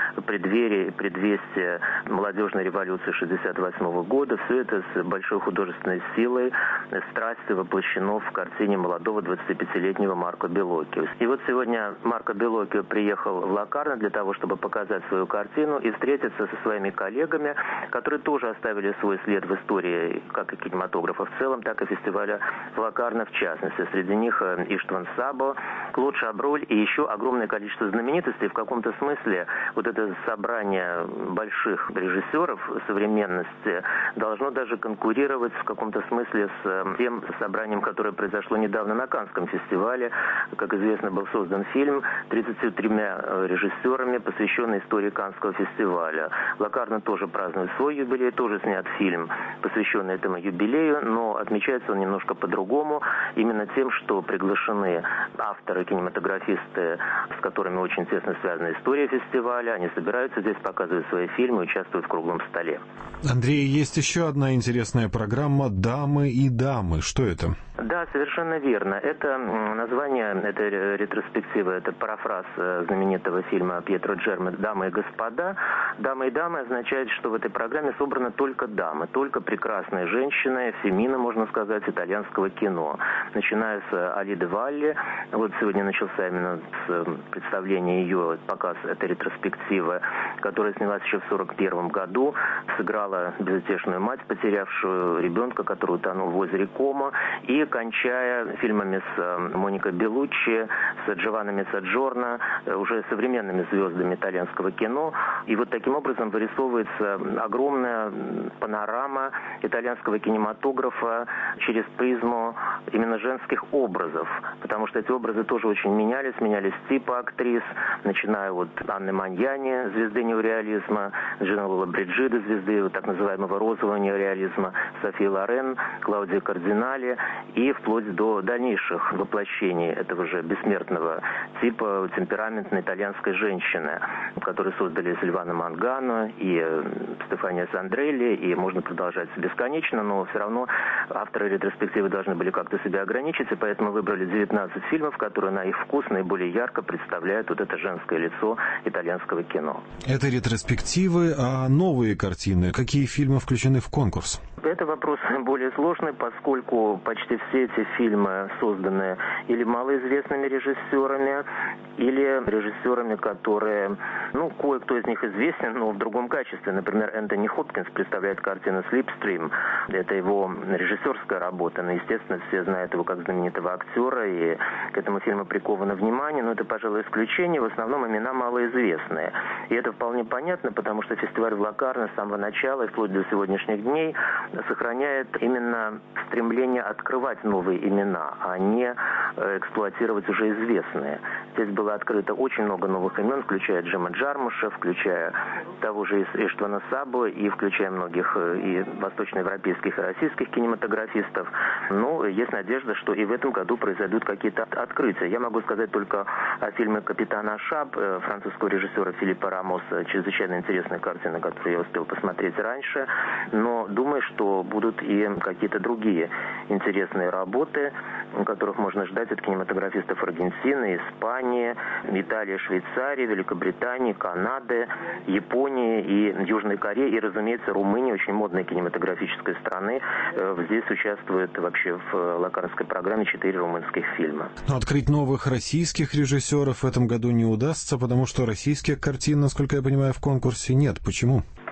предвестие молодежной революции 1968 года. Все это с большой художественной силой, страстью воплощено в картине молодого 25-летнего Марко Беллоки. И вот сегодня Марко Беллоки приехал в Локарно для того, чтобы показать свою картину и встретиться со своими коллегами, которые тоже оставили свой след в истории как и кинематографа в целом, так и фестиваля в Локарно в частности. Среди них Иштван Сабо, Клод Шаброль и еще огромное количество знаменитостей. В каком-то смысле вот это собрание больших режиссеров современности должно даже конкурировать в каком-то смысле с тем собранием, которое произошло недавно на Каннском фестивале. Как известно, был создан фильм 33 режиссерами, посвященный истории Каннского фестиваля. Локарно тоже празднует свой юбилей, тоже снят фильм, посвященный этому юбилею, но отмечается он немножко по-другому, именно тем, что приглашены авторы, кинематографисты, с которыми очень тесно связана история фестиваля. Они собираются здесь, показывают свои фильмы, участвуют в круглом столе. Андрей, есть еще одна интересная программа «Дамы и дамы». Что это? Да, совершенно верно. Это название этой ретроспективы, это парафраз знаменитого фильма Пьетро Джерми «Дамы и господа». «Дамы и дамы» означает, что в этой программе собраны только дамы, только прекрасные женщины, фемины, можно сказать, итальянского кино. Начиная с Алиды Валли, вот сегодня начался именно с представления ее, показ этой ретроспективы, которая снялась еще в 1941 году, сыграла безутешную мать, потерявшую ребенка, который утонул в озере Комо, и кончая фильмами с Моникой Беллуччи, с Джованни Мессаджорно, уже современными звездами итальянского кино. И вот таким образом вырисовывается огромная панорама итальянского кинематографа через призму именно женских образов, потому что эти образы тоже очень менялись типы актрис, начиная от Анны Маньяни, звезды неореализма, Джанелло Бриджида, звезды так называемого розового неореализма, Софии Лорен, Клаудии Кардинали, и вплоть до дальнейших воплощений этого же бессмертного типа темпераментной итальянской женщины, которые создали Сильвано Мангано и Стефания Сандрелли, и можно продолжать бесконечно, но все равно авторы ретроспективы должны были как-то себя ограничить, и поэтому выбрали 19 фильмов, которые на их вкус наиболее ярко представляют вот это женское лицо итальянского кино. Это ретроспективы, а новые картины? Какие фильмы включены в конкурс? Это вопрос более сложный, поскольку почти все эти фильмы созданы или малоизвестными режиссерами, или режиссерами, которые, кое-кто из них известен, но в другом качестве. Например, Энтони Хопкинс представляет картину «Слипстрим». Это его режиссерская работа, но, естественно, все знают его как знаменитого актера, и к этому фильму приковано внимание, но это, пожалуй, исключение, в основном имена малоизвестные. И это вполне понятно, потому что фестиваль в Локарно с самого начала и вплоть до сегодняшних дней сохраняет именно стремление открывать новые имена, а не эксплуатировать уже известные. Здесь было открыто очень много новых имен, включая Джима Джармуша, включая того же Иштвана Сабо и включая многих и восточноевропейских, и российских кинематографистов. Но есть надежда, что и в этом году произойдут какие-то открытия. Я могу сказать только о фильме «Капитан Ашаб» французского режиссера Филиппа Рамоса. Чрезвычайно интересная картина, которую я успел посмотреть раньше. Но думаю, что будут и какие-то другие интересные работы, которых можно ждать от кинематографистов Аргентины, Испании, Италии, Швейцарии, Великобритании, Канады, Японии и Южной Кореи, и, разумеется, Румынии, очень модной кинематографической страны. Здесь участвует вообще в локарнской программе 4 румынских фильма. Но открыть новых российских режиссеров в этом году не удастся, потому что российских картин, насколько я понимаю, в конкурсе нет. Почему?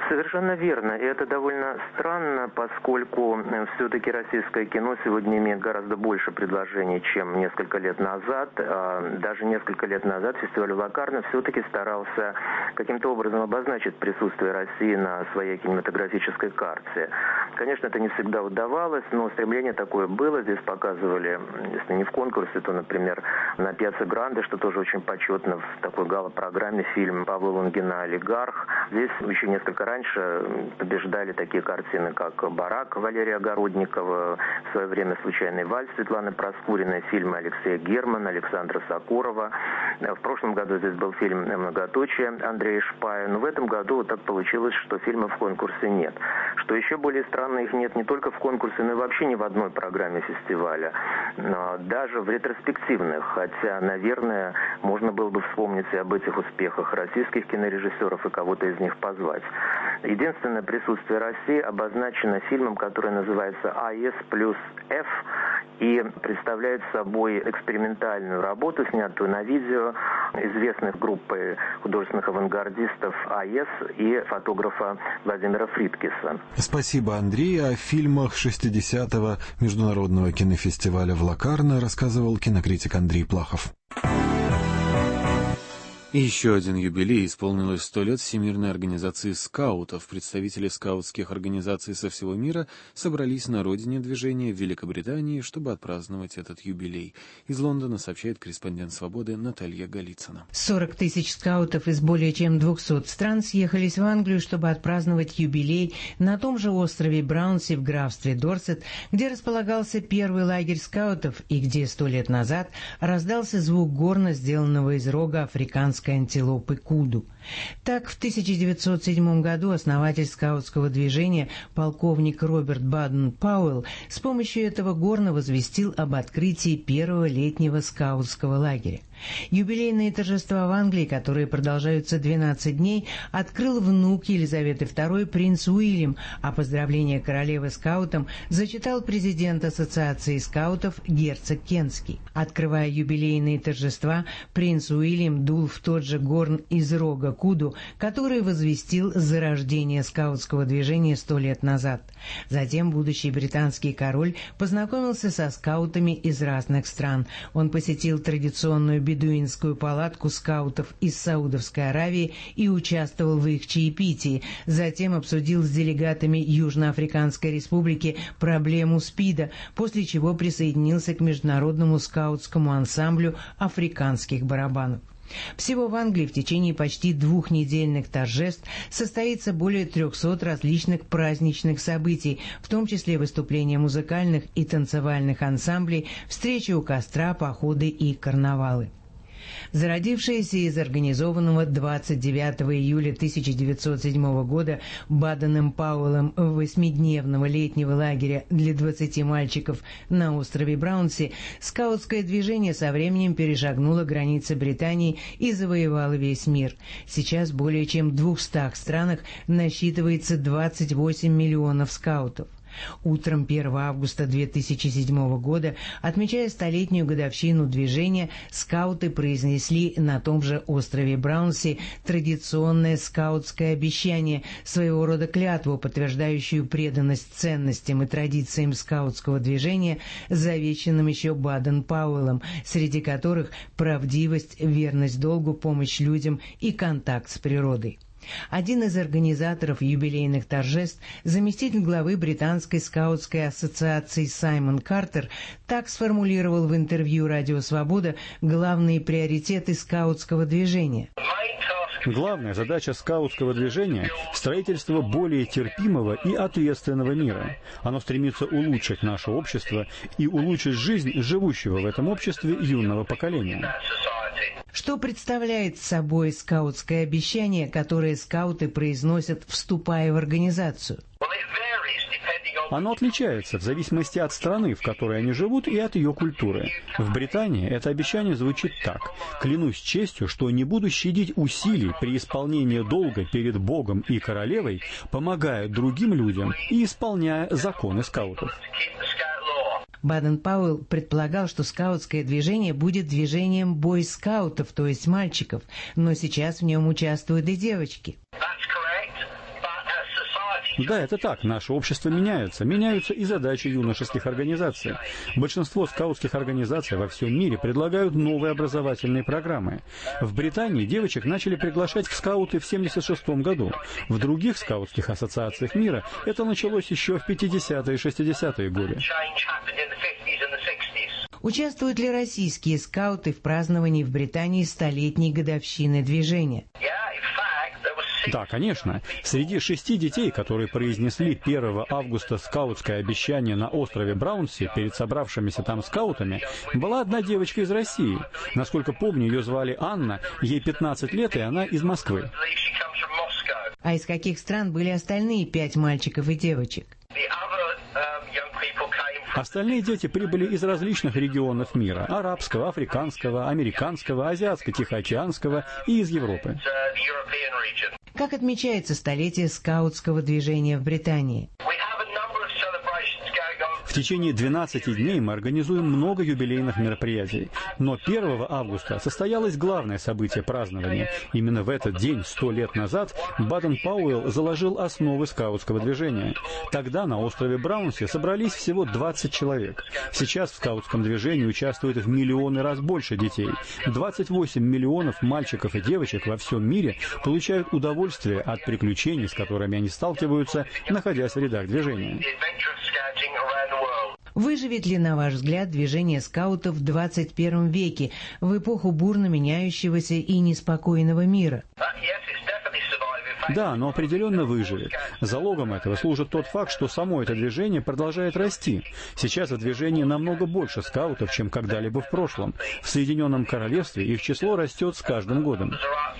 Совершенно верно. И это довольно странно, поскольку все-таки российское кино сегодня имеет гораздо больше предложений, чем несколько лет назад. Даже несколько лет назад фестиваль Лакарно все-таки старался каким-то образом обозначить присутствие России на своей кинематографической карте. Конечно, это не всегда удавалось, но стремление такое было. Здесь показывали, если не в конкурсе, то, например, на Пьяцца Гранде, что тоже очень почетно, в такой гала-программе фильм Павла Лунгина «Олигарх». Здесь еще несколько раньше побеждали такие картины, как «Барак» Валерия Огородникова, в свое время «Случайный вальс» Светланы Проскуриной, фильмы Алексея Германа, Александра Сокурова. В прошлом году здесь был фильм «Многоточие» Андрея Шпая. Но в этом году вот так получилось, что фильмов в конкурсе нет. Что еще более странно, их нет не только в конкурсе, но и вообще ни в одной программе фестиваля. Даже в ретроспективных. Хотя, наверное, можно было бы вспомнить и об этих успехах российских кинорежиссеров и кого-то из них позвать. Единственное присутствие России обозначено фильмом, который называется «АЭС плюс F» и представляет собой экспериментальную работу, снятую на видео известных группы художественных авангардистов АЭС и фотографа Владимира Фридкиса. Спасибо, Андрей. О фильмах 60-го международного кинофестиваля в Лакарно рассказывал кинокритик Андрей Плахов. И еще один юбилей. Исполнилось 100 лет Всемирной организации скаутов. Представители скаутских организаций со всего мира собрались на родине движения в Великобритании, чтобы отпраздновать этот юбилей. Из Лондона сообщает корреспондент «Свободы» Наталья Голицына. 40 тысяч скаутов из более чем 200 стран съехались в Англию, чтобы отпраздновать юбилей на том же острове Браунси в графстве Дорсет, где располагался первый лагерь скаутов и где 100 лет назад раздался звук горна, сделанного из рога африканской антилопы куду. Так, в 1907 году основатель скаутского движения полковник Роберт Баден-Пауэлл с помощью этого горна возвестил об открытии первого летнего скаутского лагеря. Юбилейные торжества в Англии, которые продолжаются 12 дней, открыл внук Елизаветы II принц Уильям, а поздравления королевы скаутам зачитал президент Ассоциации скаутов герцог Кентский. Открывая юбилейные торжества, принц Уильям дул в тот же горн из рога куду, который возвестил зарождение скаутского движения 100 лет назад. Затем будущий британский король познакомился со скаутами из разных стран. Он посетил традиционную бедуинскую палатку скаутов из Саудовской Аравии и участвовал в их чаепитии. Затем обсудил с делегатами Южноафриканской республики проблему СПИДа, после чего присоединился к международному скаутскому ансамблю африканских барабанов. Всего в Англии в течение почти 2-недельных торжеств состоится более 300 различных праздничных событий, в том числе выступления музыкальных и танцевальных ансамблей, встречи у костра, походы и карнавалы. Зародившаяся из организованного 29 июля 1907 года Баденом Пауэллом 8-дневного летнего лагеря для 20 мальчиков на острове Браунси, скаутское движение со временем перешагнуло границы Британии и завоевало весь мир. Сейчас более чем в 200 странах насчитывается 28 миллионов скаутов. Утром 1 августа 2007 года, отмечая 100-летнюю годовщину движения, скауты произнесли на том же острове Браунси традиционное скаутское обещание, своего рода клятву, подтверждающую преданность ценностям и традициям скаутского движения, завещанным еще Баден-Пауэллом, среди которых правдивость, верность долгу, помощь людям и контакт с природой. Один из организаторов юбилейных торжеств, заместитель главы Британской скаутской ассоциации Саймон Картер, так сформулировал в интервью «Радио Свобода» главные приоритеты скаутского движения. Главная задача скаутского движения – строительство более терпимого и ответственного мира. Оно стремится улучшить наше общество и улучшить жизнь живущего в этом обществе юного поколения. Что представляет собой скаутское обещание, которое скауты произносят, вступая в организацию? Оно отличается в зависимости от страны, в которой они живут, и от ее культуры. В Британии это обещание звучит так: «Клянусь честью, что не буду щадить усилий при исполнении долга перед Богом и королевой, помогая другим людям и исполняя законы скаутов». Баден-Пауэлл предполагал, что скаутское движение будет движением бойскаутов, то есть мальчиков, но сейчас в нем участвуют и девочки. Да, это так. Наше общество меняется. Меняются и задачи юношеских организаций. Большинство скаутских организаций во всем мире предлагают новые образовательные программы. В Британии девочек начали приглашать в скауты в 1976 году. В других скаутских ассоциациях мира это началось еще в 50-е и 60-е годы. Участвуют ли российские скауты в праздновании в Британии столетней годовщины движения? Да, конечно. Среди 6 детей, которые произнесли 1 августа скаутское обещание на острове Браунси перед собравшимися там скаутами, была одна девочка из России. Насколько помню, ее звали Анна, ей 15 лет, и она из Москвы. А из каких стран были остальные 5 мальчиков и девочек? Остальные дети прибыли из различных регионов мира – арабского, африканского, американского, азиатско-тихоокеанского и из Европы. Как отмечается столетие скаутского движения в Британии? В течение 12 дней мы организуем много юбилейных мероприятий. Но 1 августа состоялось главное событие празднования. Именно в этот день, 100 лет назад, Баден-Пауэлл заложил основы скаутского движения. Тогда на острове Браунси собрались всего 20 человек. Сейчас в скаутском движении участвует в миллионы раз больше детей. 28 миллионов мальчиков и девочек во всем мире получают удовольствие от приключений, с которыми они сталкиваются, находясь в рядах движения. Выживет ли, на ваш взгляд, движение скаутов в 21 веке, в эпоху бурно меняющегося и неспокойного мира? Да, оно определенно выживет. Залогом этого служит тот факт, что само это движение продолжает расти. Сейчас в движении намного больше скаутов, чем когда-либо в прошлом. В Соединенном Королевстве их число растет с каждым годом.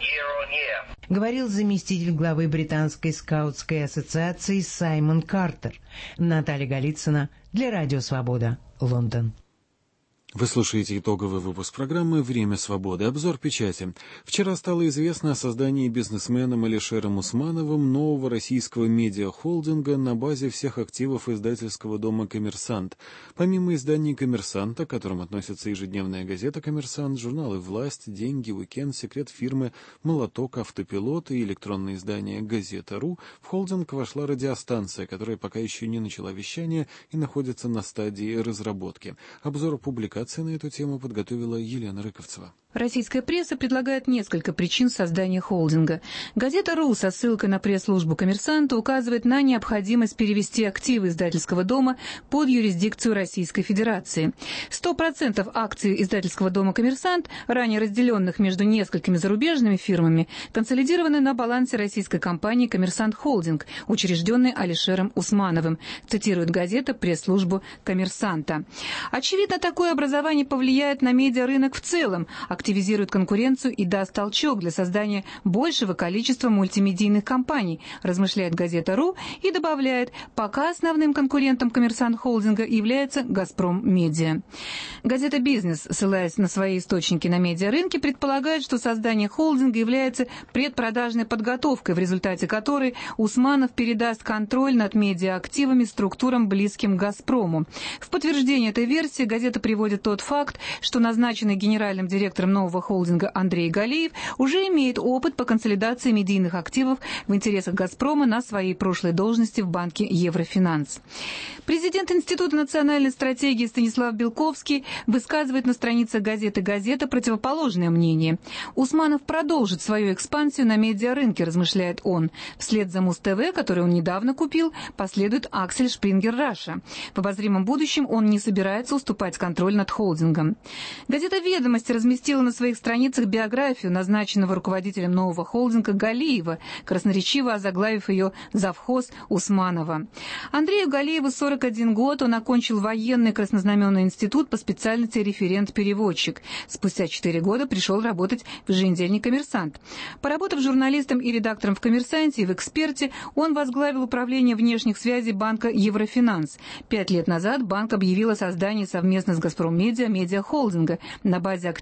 Говорил заместитель главы Британской скаутской ассоциации Саймон Картер. Наталья Голицына для Радио Свобода, Лондон. Вы слушаете итоговый выпуск программы «Время свободы». Обзор печати. Вчера стало известно о создании бизнесменом Алишером Усмановым нового российского медиахолдинга на базе всех активов издательского дома «Коммерсант». Помимо изданий «Коммерсанта», к которым относятся ежедневная газета «Коммерсант», журналы «Власть», «Деньги», «Уикенд», «Секрет фирмы», «Молоток», «Автопилот» и электронное издание «Газета.ру», в холдинг вошла радиостанция, которая пока еще не начала вещание и находится на стадии разработки. Обзор публикации на эту тему подготовила Елена Рыковцева. Российская пресса предлагает несколько причин создания холдинга. Газета.ру со ссылкой на пресс-службу «Коммерсанта» указывает на необходимость перевести активы издательского дома под юрисдикцию Российской Федерации. 100% акций издательского дома «Коммерсант», ранее разделенных между несколькими зарубежными фирмами, консолидированы на балансе российской компании «Коммерсант Холдинг», учрежденной Алишером Усмановым, цитирует газета пресс-службу «Коммерсанта». Очевидно, такое образование повлияет на медиарынок в целом, активизирует конкуренцию и даст толчок для создания большего количества мультимедийных компаний, размышляет газета.ру и добавляет, пока основным конкурентом «Коммерсант Холдинга» является «Газпром Медиа». Газета «Бизнес», ссылаясь на свои источники на медиарынке, предполагает, что создание холдинга является предпродажной подготовкой, в результате которой Усманов передаст контроль над медиаактивами структурам, близким к «Газпрому». В подтверждение этой версии газета приводит тот факт, что назначенный генеральным директором нового холдинга Андрей Галиев уже имеет опыт по консолидации медийных активов в интересах «Газпрома» на своей прошлой должности в банке «Еврофинанс». Президент Института национальной стратегии Станислав Белковский высказывает на страницах газеты «Газета» противоположное мнение. Усманов продолжит свою экспансию на медиарынке, размышляет он. Вслед за Муз-ТВ, который он недавно купил, последует Аксель Шпрингер Раша. В обозримом будущем он не собирается уступать контроль над холдингом. Газета «Ведомости» разместила на своих страницах биографию назначенного руководителем нового холдинга Галиева, красноречиво озаглавив ее «Завхоз Усманова». Андрею Галиеву 41 год, он окончил военный краснознаменный институт по специальности референт-переводчик. Спустя 4 года пришел работать в еженедельник «Коммерсант». Поработав журналистом и редактором в «Коммерсанте» и в «Эксперте», он возглавил управление внешних связей банка «Еврофинанс». 5 лет назад банк объявил о создании совместно с «Газпром Медиа» медиахолдинга на базе активов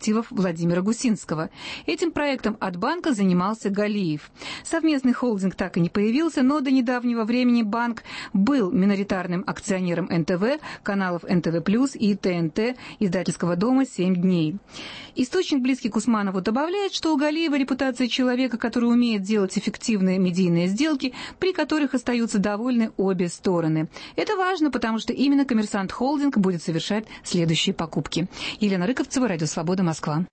Владимира Гусинского. Этим проектом от банка занимался Галиев. Совместный холдинг так и не появился, но до недавнего времени банк был миноритарным акционером НТВ, каналов НТВ+, и ТНТ, издательского дома «7 дней». Источник, близкий к Усманову, добавляет, что у Галиева репутация человека, который умеет делать эффективные медийные сделки, при которых остаются довольны обе стороны. Это важно, потому что именно «Коммерсант Холдинг» будет совершать следующие покупки. Елена Рыковцева, Радио Свобода, Москва.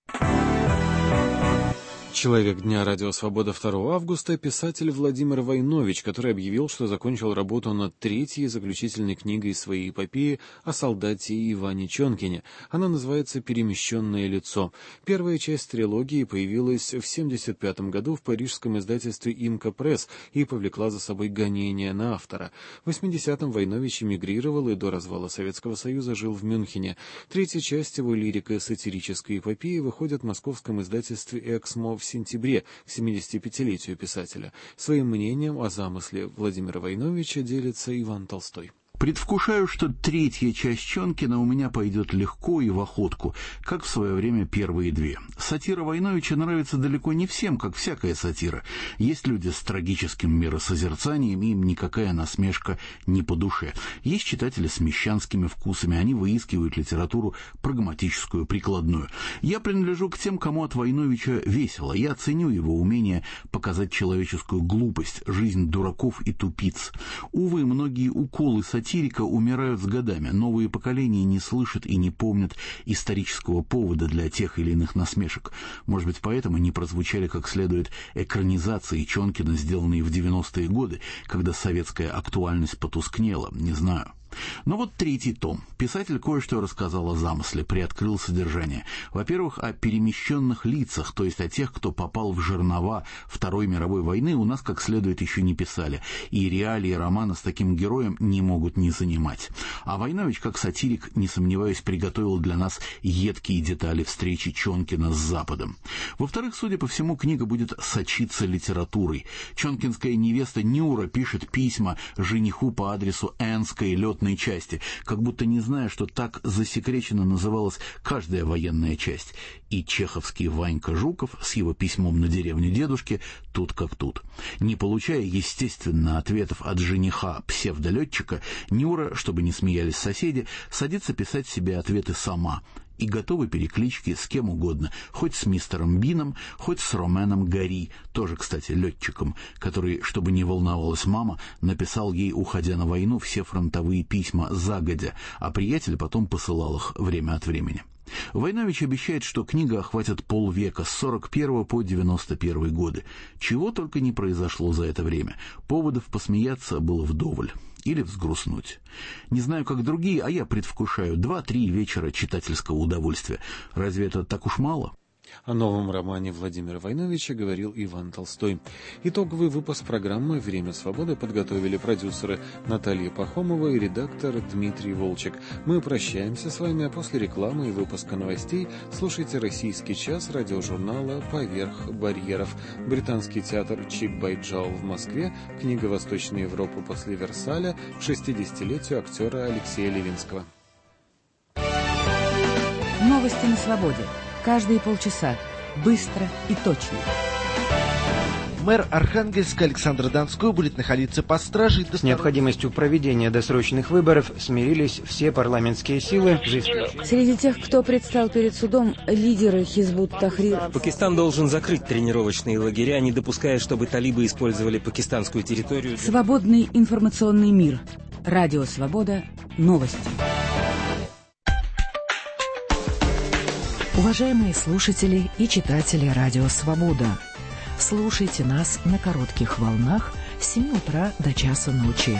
Человек дня «Радио Свобода» 2 августа — писатель Владимир Войнович, который объявил, что закончил работу над третьей заключительной книгой своей эпопеи о солдате Иване Чонкине. Она называется «Перемещенное лицо». Первая часть трилогии появилась в 1975 году в парижском издательстве «Имка Пресс» и повлекла за собой гонения на автора. В 80-м Войнович эмигрировал и до развала Советского Союза жил в Мюнхене. Третья часть его лирико-сатирической эпопеи выходит в московском издательстве «Эксмо» в сентябре, к 75-летию писателя. Своим мнением о замысле Владимира Войновича делится Иван Толстой. Предвкушаю, что третья часть Чонкина у меня пойдет легко и в охотку, как в свое время первые две. Сатира Войновича нравится далеко не всем, как всякая сатира. Есть люди с трагическим миросозерцанием, и им никакая насмешка не по душе. Есть читатели с мещанскими вкусами, они выискивают литературу прагматическую, прикладную. Я принадлежу к тем, кому от Войновича весело. Я ценю его умение показать человеческую глупость, жизнь дураков и тупиц. Увы, многие уколы сатирика умирают с годами. Новые поколения не слышат и не помнят исторического повода для тех или иных насмешек. Может быть, поэтому не прозвучали как следует экранизации Чонкина, сделанные в 90-е годы, когда советская актуальность потускнела, не знаю. Но вот третий том. Писатель кое-что рассказал о замысле, приоткрыл содержание. Во-первых, о перемещенных лицах, то есть о тех, кто попал в жернова Второй мировой войны, у нас как следует еще не писали. И реалии романа с таким героем не могут не занимать. А Войнович, как сатирик, не сомневаюсь, приготовил для нас едкие детали встречи Чонкина с Западом. Во-вторых, судя по всему, книга будет сочиться литературой. Чонкинская невеста Нюра пишет письма жениху по адресу Энской летной части, как будто не зная, что так засекреченно называлась каждая военная часть. И чеховский Ванька Жуков с его письмом на деревню дедушки тут как тут. Не получая, естественно, ответов от жениха-псевдолетчика, Нюра, чтобы не смеялись соседи, садится писать себе ответы сама. И готовы переклички с кем угодно, хоть с мистером Бином, хоть с Роменом Гари, тоже, кстати, летчиком, который, чтобы не волновалась мама, написал ей, уходя на войну, все фронтовые письма загодя, а приятель потом посылал их время от времени. Войнович обещает, что книга охватит полвека, с 41 по 91 годы. Чего только не произошло за это время. Поводов посмеяться было вдоволь. Или взгрустнуть. Не знаю, как другие, а я предвкушаю 2-3 вечера читательского удовольствия. Разве это так уж мало? О новом романе Владимира Войновича говорил Иван Толстой. Итоговый выпуск программы «Время свободы» подготовили продюсеры Наталья Пахомова и редактор Дмитрий Волчек. Мы прощаемся с вами, а после рекламы и выпуска новостей слушайте «Российский час» радиожурнала «Поверх барьеров». Британский театр Чик-Бай-Джао в Москве, книга «Восточная Европа после Версаля» в 60-летию актера Алексея Левинского. Новости на свободе. Каждые полчаса. Быстро и точно. Мэр Архангельска Александр Донской будет находиться под стражей. С необходимостью проведения досрочных выборов смирились все парламентские силы. Среди тех, кто предстал перед судом, лидеры Хизбут-Тахрир. Пакистан должен закрыть тренировочные лагеря, не допуская, чтобы талибы использовали пакистанскую территорию. Свободный информационный мир. Радио Свобода. Новости. Уважаемые слушатели и читатели Радио Свобода, слушайте нас на коротких волнах с 7 утра до часа ночи.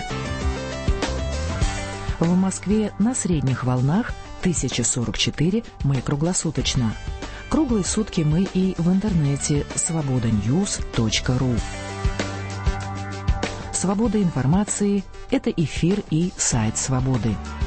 В Москве на средних волнах 1044 мы круглосуточно. Круглые сутки мы и в интернете svobodanews.ru. Свобода информации – это эфир и сайт Свободы.